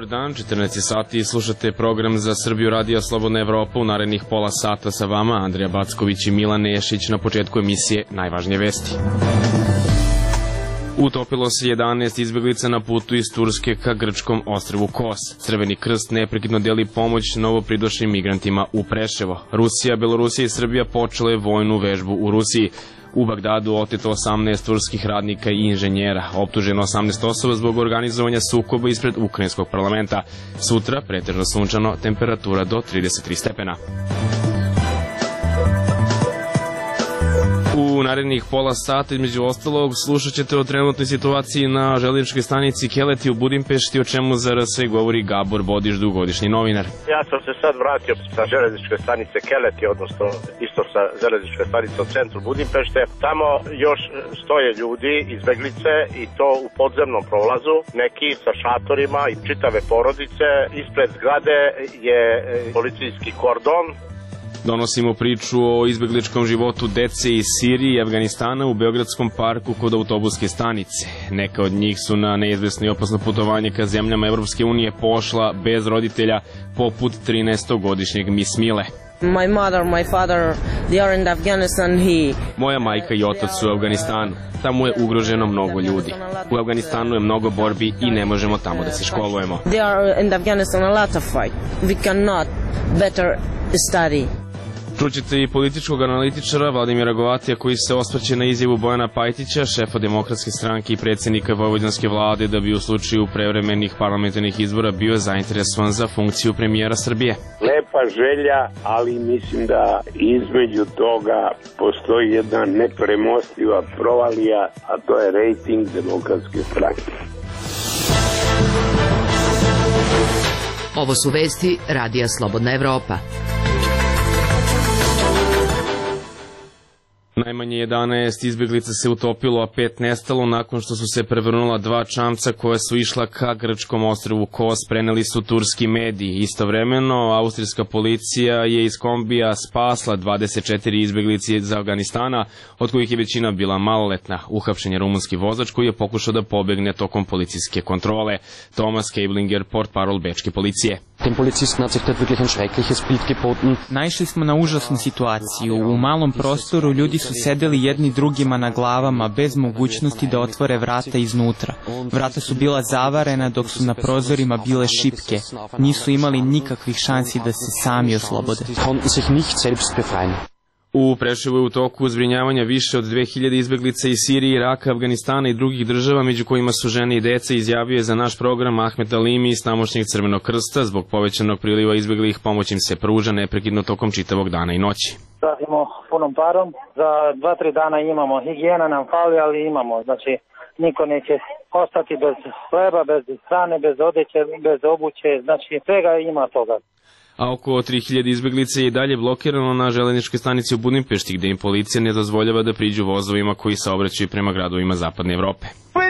dan, 14 sati, slušate program za Srbiju Radio Slobodna Evropa. U narednih pola sata sa vama Andrija Backović i Milan Nešić. Na početku emisije najvažnije vesti. Utopilo se 11 izbeglica na putu iz Turske ka grčkom ostrvu Kos. Crveni krst neprekidno deli pomoć novopridošlim migrantima u Preševo. Rusija, Belorusija i Srbija počele vojnu vežbu u Rusiji. U Bagdadu oteto 18 turskih radnika i inženjera, optuženo 18 osoba zbog organizovanja sukoba ispred ukrajinskog parlamenta. Sutra pretežno sunčano, temperatura do 33 stepena. U narednih pola sata, između ostalog, slušat ćete o trenutnoj situaciji na železničkoj stanici Keleti u Budimpešti, o čemu za RS govori Gabor Bodiš, dugogodišnji novinar. Ja sam se sad vratio sa železničke stanice Keleti, odnosno isto sa železničke stanice u centru Budimpešte. Tamo još stoje ljudi, izbeglice, i to u podzemnom prolazu, neki sa šatorima i čitave porodice. Ispred zgrade je policijski kordon. Donosimo priču o izbegličkom životu dece iz Sirije i Afganistana u Beogradskom parku kod autobuske stanice. Neka od njih su na neizvesno i opasno putovanje ka zemljama Evropske unije pošla bez roditelja, poput 13-godišnjeg Miss Mile. My mother, my father, they are in Afghanistan. Moja majka i otac su u Afganistanu. Tamo je ugroženo mnogo ljudi. U Afganistanu je mnogo borbi i ne možemo tamo da se školujemo. They are in Afghanistan a lot of fight. We cannot better study. Čućete i političkog analitičara Vladimira Govatija koji se osvrće na izjavu Bojana Pajtića, šefa Demokratske stranke i predsjednika vojvođanske vlade, da bi u slučaju prevremenih parlamentarnih izbora bio zainteresovan za funkciju premijera Srbije. Lepa želja, ali mislim da između toga postoji jedna nepremostiva provalija, a to je rejting Demokratske stranke. Ovo su vesti Radija Slobodna Evropa. Najmanje 11 izbeglica se utopilo, a 5 nestalo nakon što su se prevrnula 2 čamca koja su išla ka grčkom ostrvu Kos, preneli su turski mediji. Istovremeno, austrijska policija je iz kombija spasla 24 izbeglice iz Afganistana, od kojih je većina bila maloletna. Uhapšen je rumunski vozač koji je pokušao da pobegne tokom policijske kontrole. Thomas Keblinger, portparol bečke policije. Naišli smo na užasnu situaciju. U malom prostoru ljudi su sedeli jedni drugima na glavama bez mogućnosti da otvore vrata iznutra. Vrata su bila zavarena dok su na prozorima bile šipke. Nisu imali nikakvih šansi da se sami oslobode. U Preševu je u toku zbrinjavanja više od 2000 izbeglica iz Sirije, Iraka, Afganistana i drugih država, među kojima su žene i deca, izjavio je za naš program Ahmet Alimi iz tamošnjeg Crvenog krsta. Zbog povećanog priliva izbeglih pomoć im se pruža neprekidno tokom čitavog dana i noći. Radimo punom parom, za 2-3 dana imamo, higijena nam fali, ali imamo, znači niko neće ostati bez hleba, bez hrane, bez odeće, bez obuće, znači svega ima toga. A oko 3000 izbeglica je i dalje blokirano na železničkoj stanici u Budimpešti, gde im policija ne dozvoljava da priđu vozovima koji saobraćaju prema gradovima zapadne Evrope.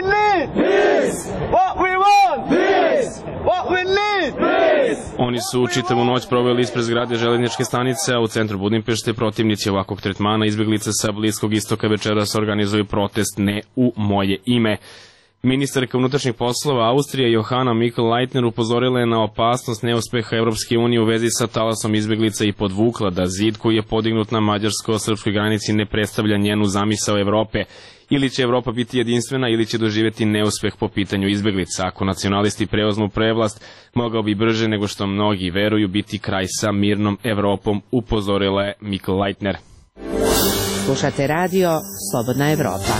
Oni su čitavu noć proveli ispred zgrade železničke stanice, a u centru Budimpešte protivnici ovakvog tretmana izbeglica sa Bliskog istoka večeras organizuju protest Ne u moje ime. Ministarka unutrašnjih poslova Austrije Johanna Mikl-Leitner upozorila je na opasnost neuspeha Evropske unije u vezi sa talasom izbeglica i podvukla da zid koji je podignut na mađarsko-srpskoj granici ne predstavlja njenu zamisao Evrope. Ili će Evropa biti jedinstvena ili će doživjeti neuspeh po pitanju izbeglica. Ako nacionalisti preuzmu prevlast, mogao bi brže nego što mnogi veruju biti kraj sa mirnom Evropom, upozorila je Mikl-Leitner. Slušate radio Slobodna Evropa.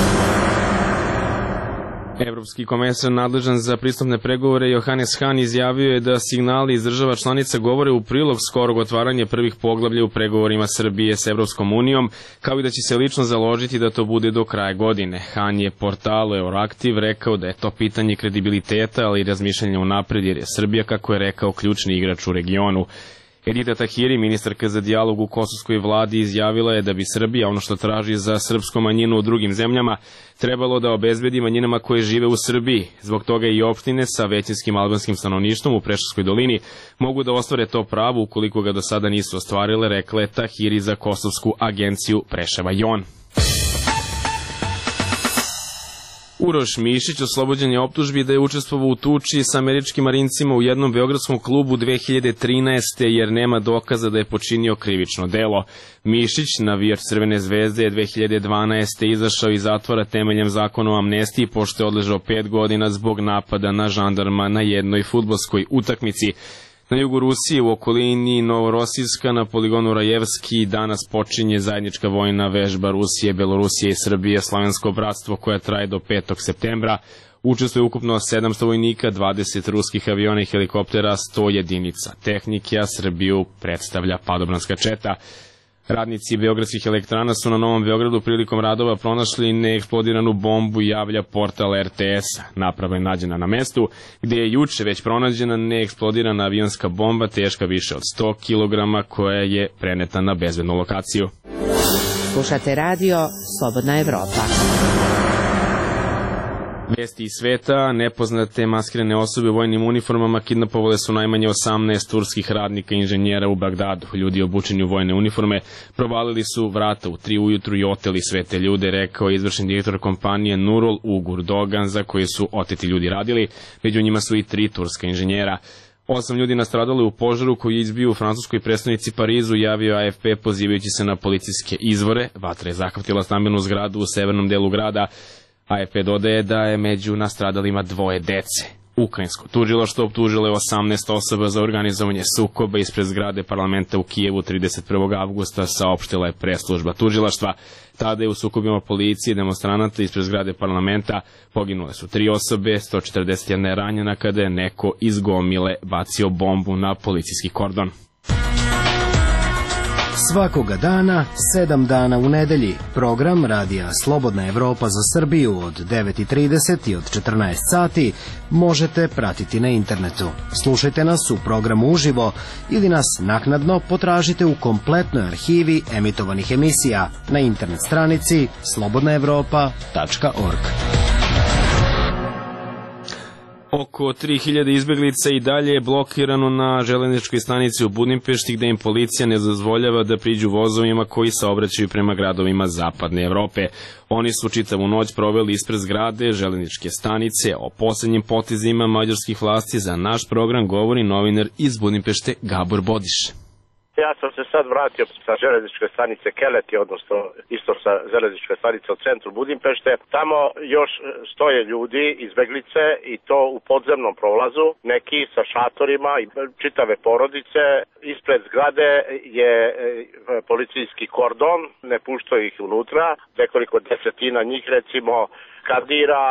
Evropski komesar nadležan za pristupne pregovore Johannes Hahn izjavio je da signali iz država članica govore u prilog skorog otvaranja prvih poglavlja u pregovorima Srbije s Evropskom unijom, kao i da će se lično založiti da to bude do kraja godine. Hahn je portalu Euroaktiv rekao da je to pitanje kredibiliteta, ali i razmišljanja unapred, jer je Srbija, kako je rekao, ključni igrač u regionu. Edita Tahiri, ministarka za dijalog u kosovskoj vladi, izjavila je da bi Srbija, ono što traži za srpsku manjinu u drugim zemljama, trebalo da obezbedi manjinama koje žive u Srbiji. Zbog toga i opštine sa većinskim albanskim stanovništvom u Preševskoj dolini mogu da ostvare to pravo ukoliko ga do sada nisu ostvarile, rekla je Tahiri za kosovsku agenciju Preševa Jon. Uroš Mišić oslobođen je optužbi da je učestvovao u tuči sa američkim marincima u jednom beogradskom klubu 2013. jer nema dokaza da je počinio krivično delo. Mišić, navijač Crvene zvezde, je 2012. izašao iz zatvora temeljem zakona o amnestiji pošto je odležao 5 godina zbog napada na žandarma na jednoj fudbalskoj utakmici. Na jugu Rusije, u okolini Novorosijska, na poligonu Rajevski, danas počinje zajednička vojna vežba Rusije, Belorusije i Srbije, Slovensko bratstvo, koja traje do 5. septembra. Učestvuje ukupno 700 vojnika, 20 ruskih aviona i helikoptera, 100 jedinica tehnike, a Srbiju predstavlja padobranska četa. Radnici beogradskih elektrana su na Novom Beogradu prilikom radova pronašli neeksplodiranu bombu, javlja portal RTS-a. Naprava je nađena na mestu, gde je juče već pronađena neeksplodirana avionska bomba teška više od 100 kg koja je preneta na bezbednu lokaciju. Slušate radio Slobodna Evropa. Vesti iz sveta, nepoznate maskirane osobe u vojnim uniformama kidnapovale su najmanje 18 turskih radnika i inženjera u Bagdadu. Ljudi obučeni u vojne uniforme provalili su vrata u 3 ujutru i oteli sve te ljude, rekao je izvršni direktor kompanije Nurul Ugur Dogan, za koje su oteti ljudi radili. Među njima su i 3 turska inženjera. 8 ljudi nastradalo je u požaru koji je izbio u francuskoj prestonici Parizu, javio AFP pozivajući se na policijske izvore. Vatra je zahvatila stambenu zgradu u severnom delu grada. AFP dodaje da je među nastradalima 2 dece. Ukrajinsko tužilaštvo optužilo je 18 osoba za organizovanje sukoba ispred zgrade parlamenta u Kijevu 31. avgusta, saopštila je press-služba tužilaštva. Tada je u sukobima policije i demonstranata ispred zgrade parlamenta poginule su 3 osobe, 141 je ranjena kada je neko iz gomile bacio bombu na policijski kordon. Svakoga dana, 7 dana u nedelji, program radija Slobodna Evropa za Srbiju od 9:30 i od 14 sati možete pratiti na internetu. Slušajte nas u programu uživo ili nas naknadno potražite u kompletnoj arhivi emitovanih emisija na internet stranici slobodnaevropa.org. Oko 3000 izbeglica i dalje je blokirano na železničkoj stanici u Budimpešti, gde im policija ne dozvoljava da priđu vozovima koji saobraćaju prema gradovima zapadne Evrope. Oni su čitavu noć proveli ispred zgrade železničke stanice. O poslednjim potezima mađarskih vlasti za naš program govori novinar iz Budimpešte Gabor Bodiš. Ja sam se sad vratio sa železničke stanice Keleti, odnosno isto sa železničke stanice u centru Budimpešte. Tamo još stoje ljudi, izbeglice, i to u podzemnom prolazu, neki sa šatorima i čitave porodice. Ispred zgrade je policijski kordon, ne puštaju ih unutra, nekoliko desetina njih recimo kandira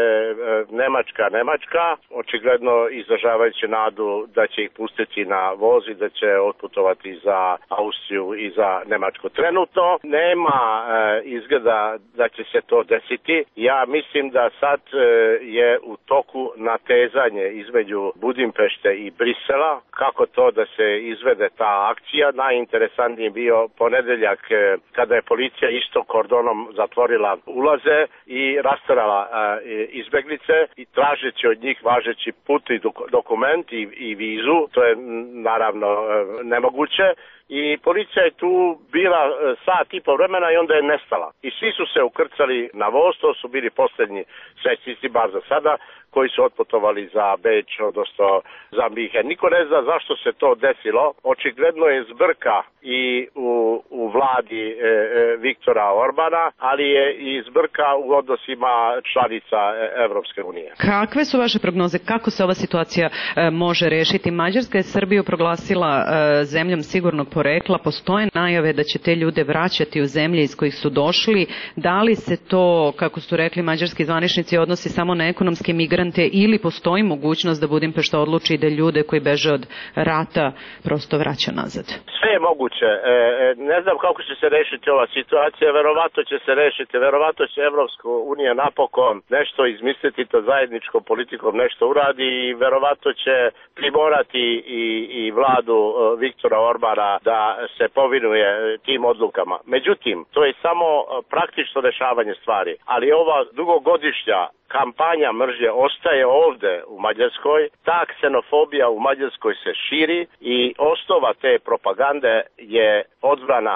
Nemačka, očigledno izražavajući nadu da će ih pustiti na voz i da će otputovati za Austriju i za Nemačku. Trenutno nema izgleda da će se to desiti. Ja mislim da sad je u toku natezanje između Budimpešte i Brisela, kako to da se izvede ta akcija. Najinteresantniji bio ponedeljak kada je policija isto kordonom zatvorila ulaze i rastarala izbeglice i tražeći od njih važeći putni dokument i vizu. To je naravno nemoguće. I policija je tu bila sat i po vremena i onda je nestala. I svi su se ukrcali na voz, to su bili posljednji srećnici, bar za sada, koji su otputovali za Beč, odnosno za Minhen. Niko ne zna zašto se to desilo. Očigledno je zbrka i u vladi Viktora Orbana, ali je i zbrka u odnosima članica Evropske unije. Kakve su vaše prognoze? Kako se ova situacija može rešiti? Mađarska je Srbiju proglasila zemljom sigurnog porekla. Postoje najave da će te ljude vraćati u zemlje iz kojih su došli. Da li se to, kako su rekli mađarski zvaničnici, odnosi samo na ekonomske migrante ili postoji mogućnost da Budimpešta odluči da ljude koji beže od rata prosto vraća nazad? Sve je moguće. Ne znam kako će se rešiti ova situacija. Verovatno će se rešiti. Verovatno će Evropska unija napokon nešto izmisliti, to zajedničkom politikom nešto uradi i verovatno će primorati i vladu Viktora Orbana Barbara da se povinuje tim odlukama. Međutim, to je samo praktično rešavanje stvari, ali ova dugogodišnja kampanja mržnje ostaje ovde u Mađarskoj, ta ksenofobija u Mađarskoj se širi i osnova te propagande je odbrana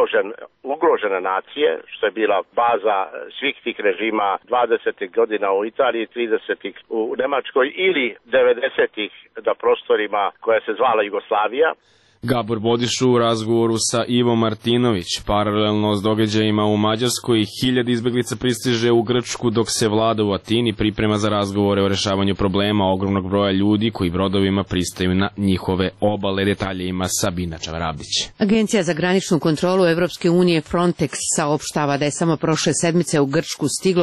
ugrožene nacije, što je bila baza svih tih režima 20. godina u Italiji, 30. u Nemačkoj ili 90. na prostorima koja se zvala Jugoslavija. Gabor Bodiš u razgovoru sa Ivo Martinović. Paralelno s događajima u Mađarskoj, 1000 izbeglica pristiže u Grčku, dok se vlada u Atini priprema za razgovore o rešavanju problema ogromnog broja ljudi koji brodovima pristaju na njihove obale. Detalje ima Sabina Čavarabić. Agencija za graničnu kontrolu Evropske unije Frontex saopštava da je samo prošle sedmice u Grčku stiglo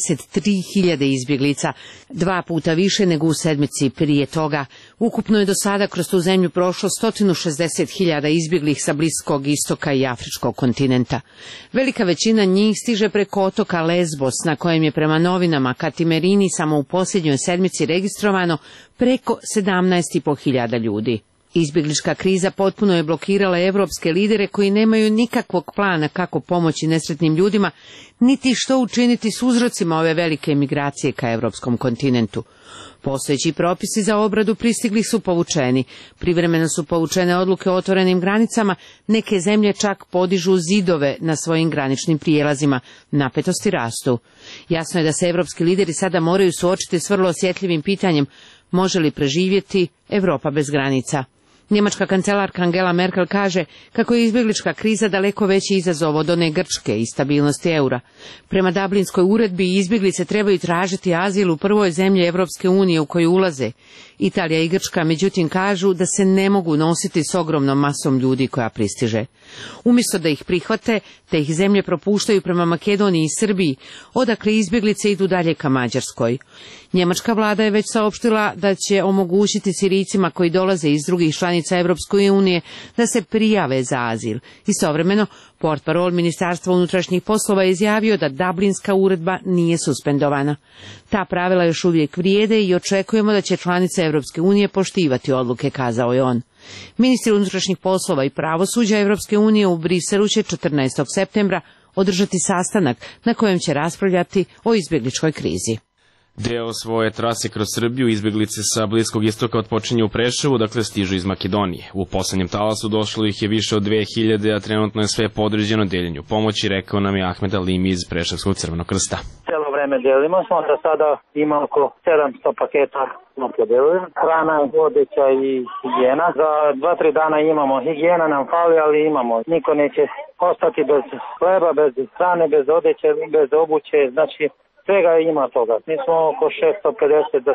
23.000 izbjeglica, 2 puta više nego u sedmici prije toga. Ukupno je do sada kroz tu zemlju prošlo 160.000 izbjeglih sa Bliskog istoka i Afričkog kontinenta. Velika većina njih stiže preko otoka Lesbos, na kojem je prema novinama Katimerini samo u posljednjoj sedmici registrovano preko 17.500 ljudi. Izbjeglička kriza potpuno je blokirala evropske lidere koji nemaju nikakvog plana kako pomoći nesretnim ljudima, niti što učiniti s uzrocima ove velike emigracije ka evropskom kontinentu. Postojeći propisi za obradu pristiglih su povučeni. Privremeno su povučene odluke o otvorenim granicama, neke zemlje čak podižu zidove na svojim graničnim prijelazima. Napetosti rastu. Jasno je da se evropski lideri sada moraju suočiti s vrlo osjetljivim pitanjem: može li preživjeti Evropa bez granica? Njemačka kancelarka Angela Merkel kaže kako je izbjeglička kriza daleko veći izazov od one Grčke i stabilnosti eura. Prema Dublinskoj uredbi izbjeglice trebaju tražiti azil u prvoj zemlji Evropske unije u koju ulaze. Italija i Grčka međutim kažu da se ne mogu nositi s ogromnom masom ljudi koja pristiže. Umjesto da ih prihvate, te ih zemlje propuštaju prema Makedoniji i Srbiji, odakle izbjeglice idu dalje ka Mađarskoj. Njemačka vlada je već saopštila da će omogućiti Sirijcima koji dolaze iz drugih članica Evropske unije da se prijave za azil. Istovremeno, portparol Ministarstva unutrašnjih poslova je izjavio da Dublinska uredba nije suspendovana. Ta pravila još uvijek vrijede i očekujemo da će članice Evropske unije poštivati odluke, kazao je on. Ministri unutrašnjih poslova i pravosuđa Evropske unije u Briselu će 14. septembra održati sastanak na kojem će raspravljati o izbjegličkoj krizi. Deo svoje trase kroz Srbiju izbjeglice sa Bliskog istoka otpočinju u Preševu, dakle stižu iz Makedonije. U poslednjem talasu došlo ih je više od 2000, a trenutno je sve podređeno deljenju pomoći, rekao nam je Ahmed Alimi iz Preševskog Crvenog krsta. Cijelo vreme delimo, smo da sada ima oko 700 paketa smo podelili. Hrana, odeća i higijena. Za 2-3 dana imamo, higijena nam fali, ali imamo. Niko neće ostati bez hleba, bez hrane, bez odeće, bez obuće, znači svega ima toga. Mi smo oko 650 do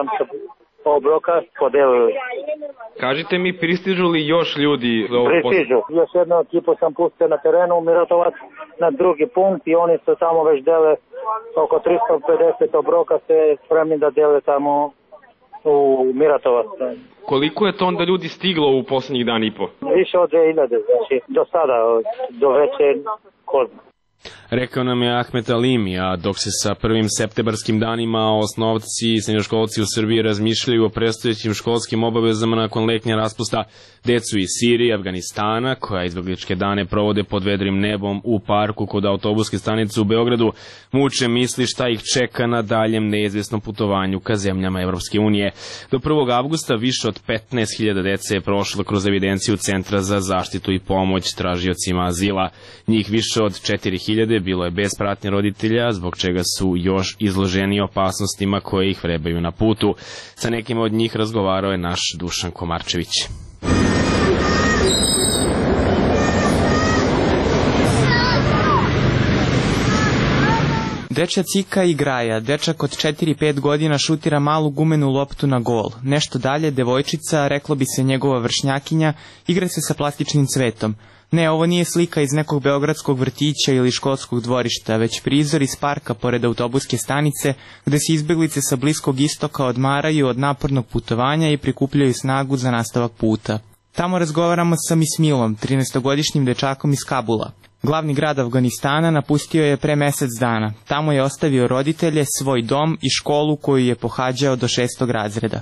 700 obroka podelili. Kažite mi, pristižu li još ljudi? Pristižu. Još jednu ekipu sam pustio na terenu u Miratovac na drugi punkt i oni su tamo već dele oko 350 obroka se spremni da dele tamo u Miratovac. Koliko je to onda ljudi stiglo u posljednjih dan i po? Više od 2000, znači do sada, do veće kozme. Rekao nam je Ahmed Alimi, a dok se sa prvim septembarskim danima osnovci i srednjoškolci u Srbiji razmišljaju o predstojećim školskim obavezama nakon letnja raspusta, decu iz Sirije i Afganistana, koja izbjegličke dane provode pod vedrim nebom u parku kod autobuske stanice u Beogradu, muče misli šta ih čeka na daljem neizvjesnom putovanju ka zemljama Evropske unije. Do 1. avgusta više od 15.000 dece je prošlo kroz evidenciju Centra za zaštitu i pomoć tražiocima azila. Njih više od 4.000 bilo je bez pratnje roditelja, zbog čega su još izloženi opasnostima koje ih vrebaju na putu. Sa nekim od njih razgovarao je naš Dušan Komarčević. Dečja Cika i Graja, dečak od 4-5 godina šutira malu gumenu loptu na gol. Nešto dalje, devojčica, reklo bi se njegova vršnjakinja, igra se sa plastičnim cvetom. Ne, ovo nije slika iz nekog beogradskog vrtića ili školskog dvorišta, već prizor iz parka pored autobuske stanice, gde se izbjeglice sa Bliskog istoka odmaraju od napornog putovanja i prikupljaju snagu za nastavak puta. Tamo razgovaramo sa Mismilom, 13-godišnjim dečakom iz Kabula. Glavni grad Afganistana napustio je pre mesec dana. Tamo je ostavio roditelje, svoj dom i školu koju je pohađao do 6. razreda.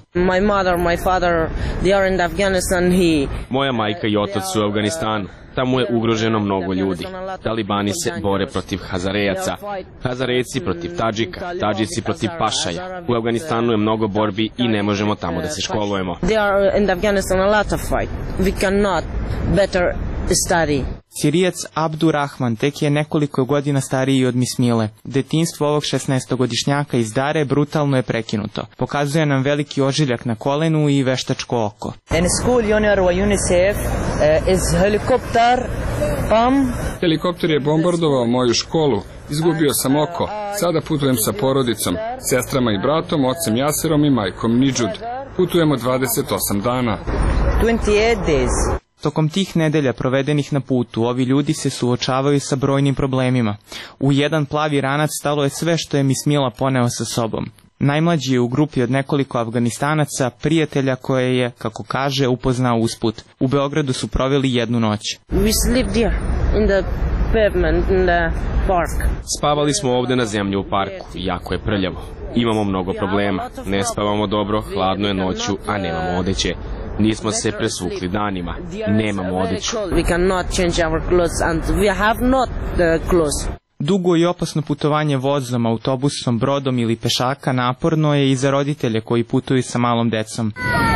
Moja majka i otac su u Afganistanu. Tamo je ugroženo mnogo ljudi. Talibani se bore protiv Hazarejaca, Hazarejci protiv Tadžika, Tadžici protiv Pašaja. U Afganistanu je mnogo borbi i ne možemo tamo da se školujemo. Sirijac Abdurrahman tek je nekoliko godina stariji od Mismile. Detinjstvo ovog 16-godišnjaka iz Dare brutalno je prekinuto. Pokazuje nam veliki ožiljak na kolenu i veštačko oko. Helikopter je bombardovao moju školu. Izgubio sam oko. Sada putujem sa porodicom, sestrama i bratom, ocem Jaserom i majkom Nidžud. Putujemo 28 dana. 28 days. Tokom tih nedelja provedenih na putu, ovi ljudi se suočavaju sa brojnim problemima. U jedan plavi ranac stalo je sve što je Mismila poneo sa sobom. Najmlađi je u grupi od nekoliko Afganistanaca, prijatelja koje je, kako kaže, upoznao usput. U Beogradu su proveli jednu noć. Spavali smo ovde na zemlji u parku, jako je prljavo. Imamo mnogo problema, ne spavamo dobro, hladno je noću, a nemamo odeće. Nismo se presvukli danima, nemamo odeću. Dugo i opasno putovanje vozom, autobusom, brodom ili pešaka naporno je i za roditelje koji putuju sa malom decom.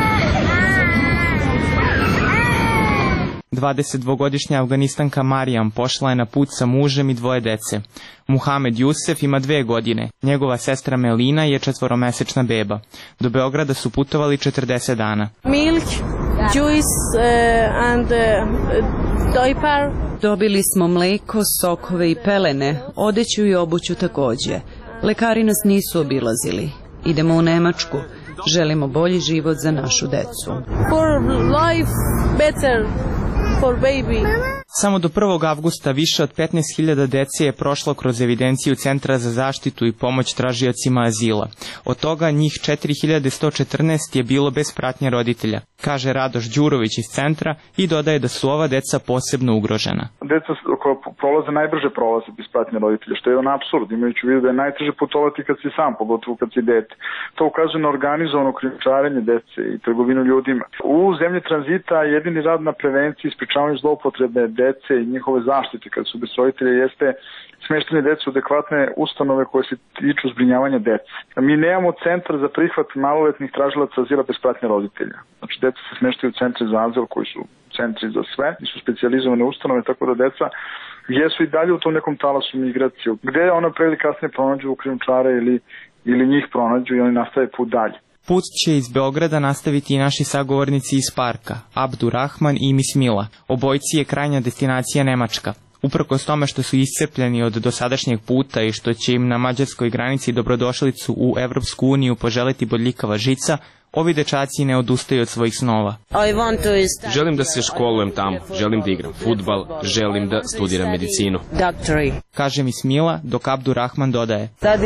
22-godišnja Afganistanka Marijam pošla je na put sa mužem i 2 dece. Muhamed Jusef ima 2 godine, njegova sestra Melina je 4-mesečna beba. Do Beograda su putovali 40 dana. Milk, juice and diaper. Dobili smo mleko, sokove i pelene, odeću i obuću takođe. Lekari nas nisu obilazili. Idemo u Nemačku. Želimo bolji život za našu decu. For life better. Samo do 1. avgusta više od 15.000 dece je prošlo kroz evidenciju Centra za zaštitu i pomoć tražiocima azila. Od toga njih 4.114 je bilo bez pratnje roditelja, kaže Radoš Đurović iz centra i dodaje da su ova deca posebno ugrožena. Deca koja prolaze najbrže prolaze bez pratnje roditelja, što je jedan apsurd, imajući u vidu da je najteže putovati kad si sam, pogotovo kad si dete. To ukazuje na organizovano krijumčarenje dece i trgovinu ljudima. U zemlji tranzita jedini rad na prevenciji i sprečavanju zloupotrebe dece i njihove zaštite kad su bez roditelja jeste smještanje dece u adekvatne ustanove koje se tiču zbrinjavanja dece. Mi nemamo centar za prihvat maloletnih tražilaca azila bez pratnje roditelja. Znači, deca se smještaju u centri za azil koji su centri za sve i su specijalizovane ustanove, tako da deca jesu i dalje u tom nekom talasu migracije. Gde ona pre ili kasnije pronađu u krijumčare ili njih pronađu i oni nastave put dalje. Put će iz Beograda nastaviti i naši sagovornici iz parka, Abdurrahman i Mismila. Obojci je krajnja destinacija Nemačka. Uprkos tome što su iscrpljeni od dosadašnjeg puta i što će im na mađarskoj granici dobrodošlicu u Evropsku uniju poželiti bodljikava žica, ovi dečaci ne odustaju od svojih snova. Želim da se školujem tamo, želim da igram fudbal, želim da studiram medicinu. Kaže Mismila, dok Abdurrahman dodaje.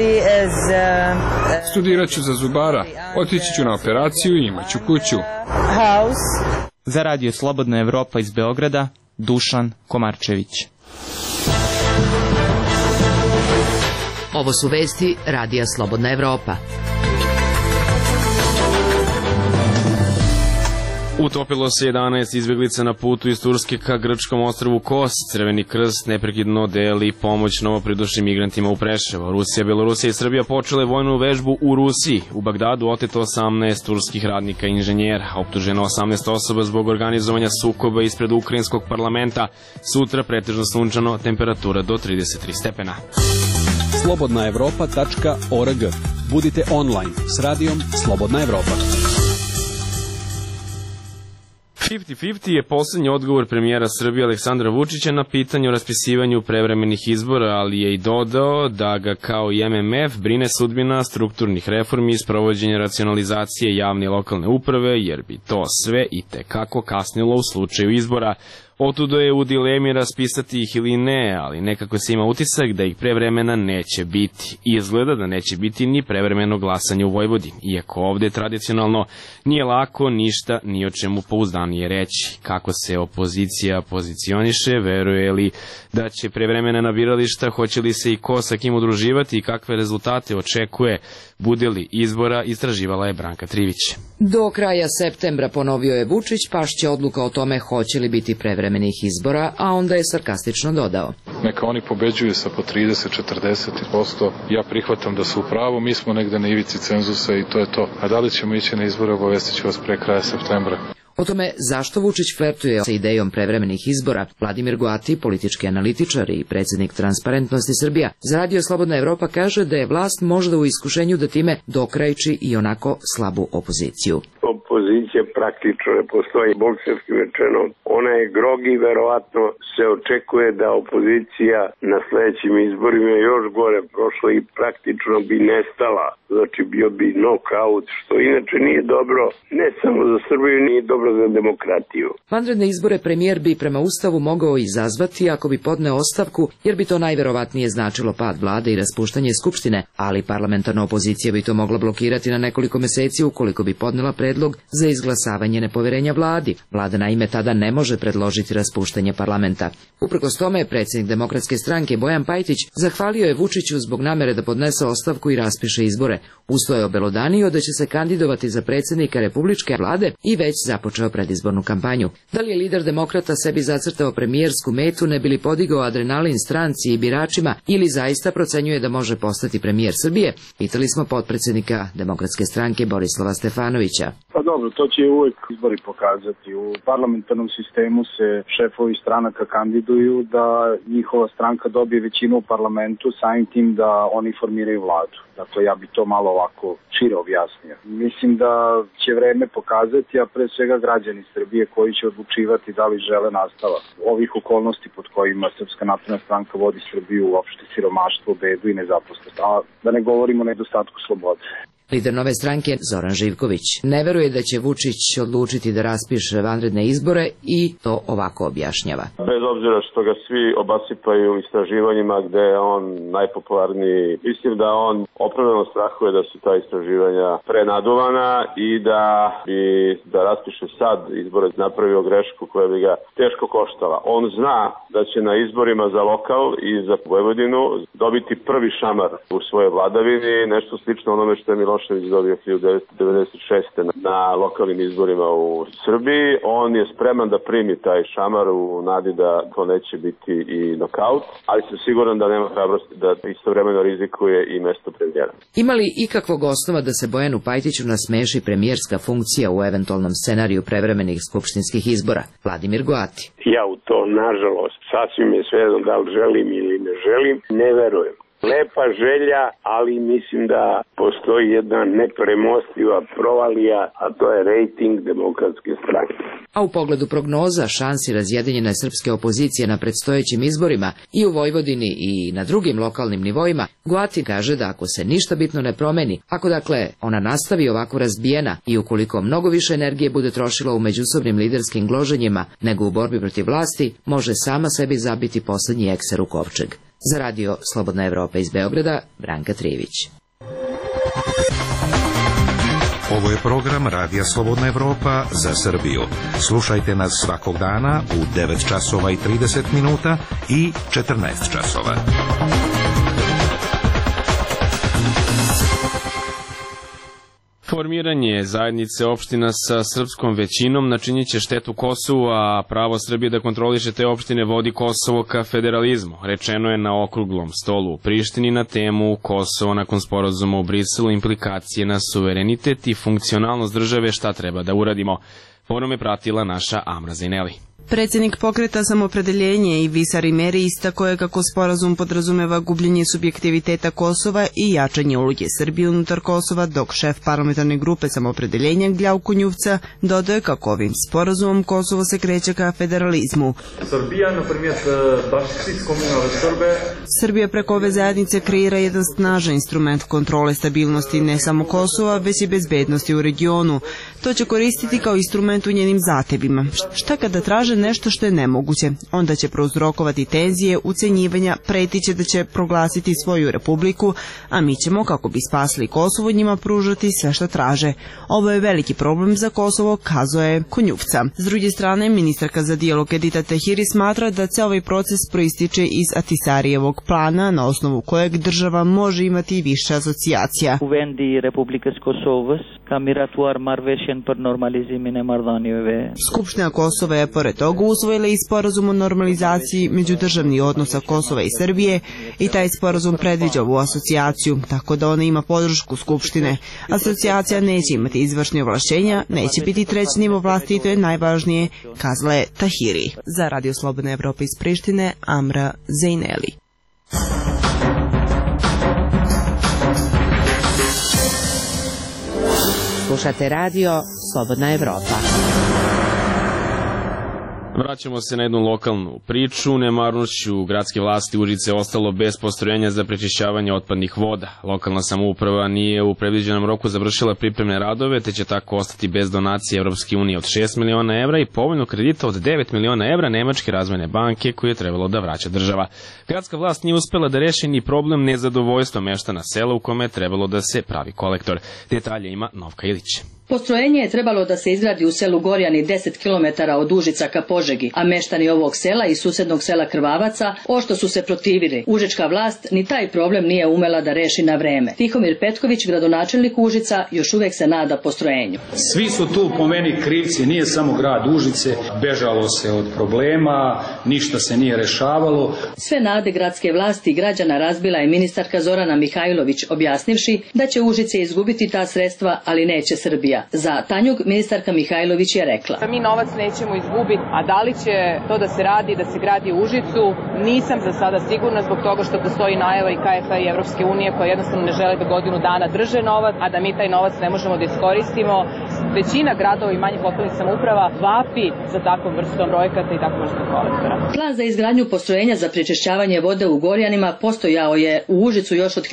Studirat ću za zubara, otići ću na operaciju i imat ću kuću. Za Radio Slobodna Evropa iz Beograda, Dušan Komarčević. Ovo su vesti Radija Slobodna Evropa. Utopilo se 11 izbjeglica na putu iz Turske ka grčkom ostrvu Kos. Crveni krst neprekidno deli pomoć novopridošlim migrantima u Preševo. Rusija, Belorusija i Srbija počele vojnu vežbu u Rusiji. U Bagdadu oteto 18 turskih radnika i inženjera. Optuženo 18 osoba zbog organizovanja sukoba ispred ukrajinskog parlamenta. Sutra pretežno sunčano, temperatura do 33 stepena. slobodnaevropa.org. Budite online s radijom Slobodna Evropa. 50-50 je posljednji odgovor premijera Srbije Aleksandra Vučića na pitanje o raspisivanju prevremenih izbora, ali je i dodao da ga kao i MMF brine sudbina strukturnih reformi i sprovođenja racionalizacije javne i lokalne uprave, jer bi to sve i tekako kasnilo u slučaju izbora. Otudo je u dilemi raspisati ih ili ne, ali nekako se ima utisak da ih pre vremena neće biti. I izgleda da neće biti ni prevremeno glasanje u Vojvodini, iako ovde tradicionalno nije lako ništa ni o čemu pouzdanije reći. Kako se opozicija pozicioniše, veruje li da će prevremena birališta, hoće li se i ko sa kim udruživati i kakve rezultate očekuje, bude li izbora, istraživala je Branka Trivić. Do kraja septembra, ponovio je Vučić, pašće odluka o tome hoće li biti prevremenih izbora, a onda je sarkastično dodao: neka oni pobeđuju sa po 30-40%, ja prihvatam da su u pravu, mi smo negde na ivici cenzusa i to je to. A da li ćemo ići na izbore, obavestit ću vas pre kraja septembra. O tome zašto Vučić flertuje sa idejom prevremenih izbora, Vladimir Goati, politički analitičar i predsjednik Transparentnosti Srbija, za Radio Slobodna Evropa kaže da je vlast možda u iskušenju da time dokrajči i onako slabu opoziciju. Opozicija praktično ne postoji, bokserski rečeno. Ona je grogi, verovatno se očekuje da opozicija na sledećim izborima još gore prošla i praktično bi nestala. Znači bio bi nokaut, što inače nije dobro, ne samo za Srbiju, nije dobro za demokratiju. Vanredne izbore premijer bi prema Ustavu mogao izazvati ako bi podneo ostavku, jer bi to najverovatnije značilo pad vlade i raspuštanje skupštine, ali parlamentarna opozicija bi to mogla blokirati na nekoliko meseci ukoliko bi podnela predlog za izglasavanje nepoverenja vladi. Vlada naime tada ne može predložiti raspuštanje parlamenta. Uprkos tome, predsjednik Demokratske stranke Bojan Pajtić zahvalio je Vučiću zbog namere da podnese ostavku i raspiše izbore. Usto je obelodanio da će se kandidovati za predsjednika Republičke vlade i već započeo predizbornu kampanju. Da li je lider demokrata sebi zacrtao premijersku metu ne bi li podigao adrenalin stranci i biračima ili zaista procenjuje da može postati premijer Srbije? Pitali smo potpredsjednika Demokratske stranke Borislava Stefanovića. Pa dobro, to će uvek izbori pokazati. U parlamentarnom sistemu se šefovi stranaka kandiduju da njihova stranka dobije većinu u parlamentu, samim tim da oni formiraju vladu. Dakle, ja bi to malo ovako šire objasnio. Mislim da će vreme pokazati, a pre svega građani Srbije koji će odlučivati da li žele nastavak ovih okolnosti pod kojima Srpska napredna stranka vodi Srbiju, uopšte siromaštvo, bedu i nezaposlenost. A da ne govorimo o nedostatku slobode. Lider nove stranke Zoran Živković ne veruje da će Vučić odlučiti da raspiše vanredne izbore i to ovako objašnjava. Bez obzira što ga svi obasipaju istraživanjima gde je on najpopularniji, mislim da on opravdano strahuje da su ta istraživanja prenaduvana i da raspiše sad izbore napravio grešku koja bi ga teško koštala. On zna da će na izborima za lokal i za Vojvodinu dobiti prvi šamar u svojoj vladavini, nešto slično onome što je Milošević dobio 1996. na lokalnim izborima u Srbiji. On je spreman da primi taj šamar u nadi da to neće biti i nokaut, ali sam siguran da nema hrabrosti da istovremeno rizikuje i mesto premijera. Ima li ikakvog osnova da se Bojanu Pajtiću nasmeši premijerska funkcija u eventualnom scenariju prevremenih skupštinskih izbora? Vladimir Goati. Ja u to, nažalost, sasvim je svejedno da li želim ili ne želim, ne verujem. Lepa želja, ali mislim da postoji jedna nepremostiva provalija, a to je rejting Demokratske stranke. A u pogledu prognoza šansi razjedinjene srpske opozicije na predstojećim izborima i u Vojvodini i na drugim lokalnim nivoima, Goati kaže da ako se ništa bitno ne promeni, ako dakle ona nastavi ovako razbijena i ukoliko mnogo više energije bude trošila u međusobnim liderskim gloženjima nego u borbi protiv vlasti, može sama sebi zabiti poslednji ekser u kovčeg. Za Radio Slobodna Evropa iz Beograda, Branka Trivić. Ovo je program Radija Slobodna Evropa za Srbiju. Slušajte nas svakog dana u 9 časova i 30 minuta i 14 časova. Formiranje zajednice opština sa srpskom većinom načinit će štetu Kosovu, a pravo Srbije da kontroliše te opštine vodi Kosovo ka federalizmu. Rečeno je na okruglom stolu u Prištini na temu Kosovo nakon sporazuma u Briselu, implikacije na suverenitet i funkcionalnost države, šta treba da uradimo. Forum je pratila naša Amra Zineli. Predsjednik pokreta Samopredeljenje Ivica Rimeri istakao je kako sporazum podrazumeva gubljenje subjektiviteta Kosova i jačanje uloge Srbije unutar Kosova, dok šef parlamentarne grupe Samopredeljenja Gljavko Njuvca dodaje kako ovim sporazumom Kosovo se kreće ka federalizmu. Srbija preko ove zajednice kreira jedan snažan instrument kontrole stabilnosti ne samo Kosova, već i bezbednosti u regionu. to će koristiti kao instrument u njenim zahtevima. Šta kada traže nešto što je nemoguće? Onda će prouzrokovati tenzije, ucenjivanja, pretiće da će proglasiti svoju republiku, a mi ćemo, kako bi spasili Kosovo, njima pružati sve što traže. Ovo je veliki problem za Kosovo, kazao je Konjupca. S druge strane, ministarka za dijalog Edita Tahiri smatra da ceo ovaj proces proističe iz Ahtisarijevog plana, na osnovu kojeg država može imati više asocijacija. Skupština Kosova je pored toga usvojila i sporazum o normalizaciji međudržavnih odnosa Kosova i Srbije i taj sporazum predviđa ovu asocijaciju, tako da ona ima podršku Skupštine. Asocijacija neće imati izvršne ovlašćenja, neće biti treći nivo vlasti i to je najvažnije, kazala je Tahiri. Za Radio Slobodna Evropa iz Prištine, Amra Zejneli. Slušate radio Slobodna Evropa. Vraćamo se na jednu lokalnu priču. Nemarnošću gradske vlasti Užice je ostalo bez postrojenja za prečišćavanje otpadnih voda. Lokalna samouprava nije u predviđenom roku završila pripremne radove, te će tako ostati bez donacije Evropske unije od 6 miliona evra i povoljnog kredita od 9 miliona evra Nemačke razvojne banke koju je trebalo da vraća država. Gradska vlast nije uspela da reši ni problem nezadovoljstva meštana sela u kome je trebalo da se pravi kolektor. Detalje ima Novka Ilić. Postrojenje je trebalo da se izgradi u selu Gorjani 10 km od Užica ka Požegi, a meštani ovog sela i susednog sela Krvavaca ošto su se protivili. Užička vlast ni taj problem nije umela da reši na vreme. Tihomir Petković, gradonačelnik Užica, još uvek se nada postrojenju. Svi su tu po meni krivci, nije samo grad Užice, bežalo se od problema, ništa se nije rešavalo. Sve nade gradske vlasti i građana razbila je ministarka Zorana Mihajlović, objasnivši da će Užice izgubiti ta sredstva, ali neće Srbija. Za Tanjug ministarka Mihajlović je rekla: Mi novac nećemo izgubiti, a da li će to da se radi, da se gradi u Užicu, nisam za sada sigurna zbog toga što postoji najava i KFA i Evropske unije koja jednostavno ne žele da godinu dana drže novac, a da mi taj novac ne možemo da iskoristimo. Većina gradova i manjih lokalnih samouprava vapi za takvom vrstom projekata i takvom vrstom kolektora. Plan za izgradnju postrojenja za prečišćavanje vode u Gorjanima postojao je u Užicu još od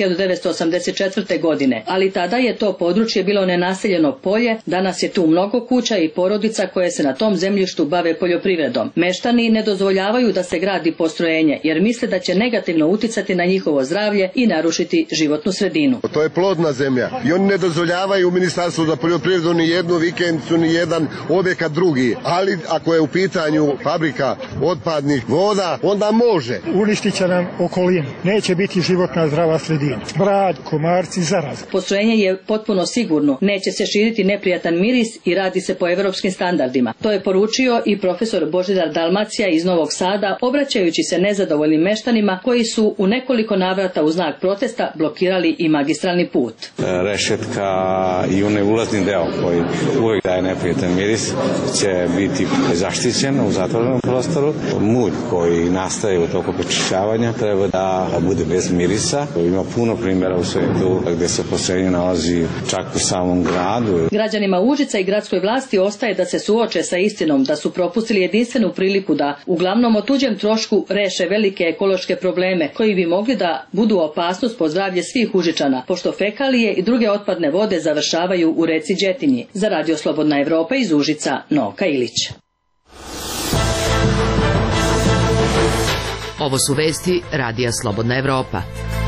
1984. godine, ali tada je to područje bilo nenaseljeno polje. Danas je tu mnogo kuća i porodica koje se na tom zemljištu bave poljoprivredom. Meštani ne dozvoljavaju da se gradi postrojenje jer misle da će negativno uticati na njihovo zdravlje i narušiti životnu sredinu. To je plodna zemlja i oni ne dozvoljavaju u Ministarstvu za poljoprivredu ni jednu vikendicu, ni jedan objekat drugi. Ali ako je u pitanju fabrika otpadnih voda, onda može. Uništit će nam okolinu. Neće biti životna zdrava sredina. Smrad, komarci, zaraz. Postrojenje je potpuno sigurno. Neće se širiti neprijatan miris i radi se po evropskim standardima. To je poručio i profesor Božidar Dalmacija iz Novog Sada, obraćajući se nezadovoljnim meštanima koji su u nekoliko navrata u znak protesta blokirali i magistralni put. Rešetka i onaj ulazni deo koji uvek daje neprijatan miris će biti zaštićen u zatvorenom prostoru. Mulj koji nastaje u toku prečišćavanja treba da bude bez mirisa. Ima puno primjera u svetu gde se postrojenje nalazi čak u samom gradu. Građanima Užica i gradskoj vlasti ostaje da se suoče sa istinom da su propustili jedinstvenu priliku da, uglavnom o tuđem trošku, reše velike ekološke probleme koji bi mogli da budu opasnost po zdravlje svih Užičana, pošto fekalije i druge otpadne vode završavaju u reci Đetinji. Za Radio Slobodna Evropa iz Užica, Novka Ilić. Ovo su vesti Radija Slobodna Evropa.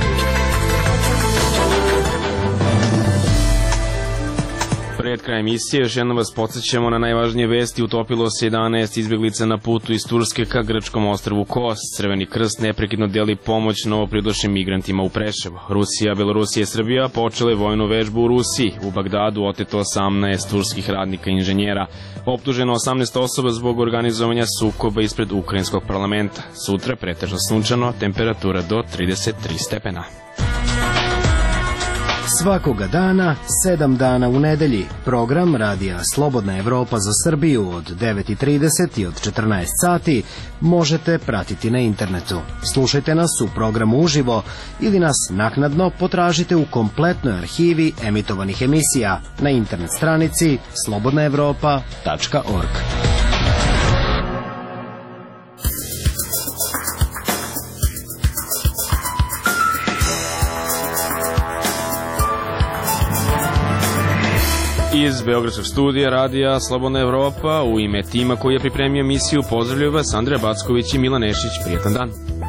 Pred krajem emisije još jednom vas podsjećamo na najvažnije vesti. Utopilo se 11 izbjeglica na putu iz Turske ka grčkom ostrvu Kos. Crveni krst neprekidno deli pomoć novopridošlim migrantima u Preševo. Rusija, Belorusija i Srbija počele vojnu vežbu u Rusiji. U Bagdadu oteto 18 turskih radnika i inženjera. Optuženo 18 osoba zbog organizovanja sukoba ispred ukrajinskog parlamenta. Sutra pretežno sunčano, temperatura do 33 stepena. Svakoga dana, 7 dana u nedelji, program Radija Slobodna Evropa za Srbiju od 9:30 i od 14 sati možete pratiti na internetu. Slušajte nas u programu uživo ili nas naknadno potražite u kompletnoj arhivi emitovanih emisija na internet stranici slobodnaevropa.org. Iz Beogradskog studija radija Slobodna Evropa u ime tima koji je pripremio emisiju pozdravljaju vas Andreja Backović i Milan Nešić. Prijetan dan.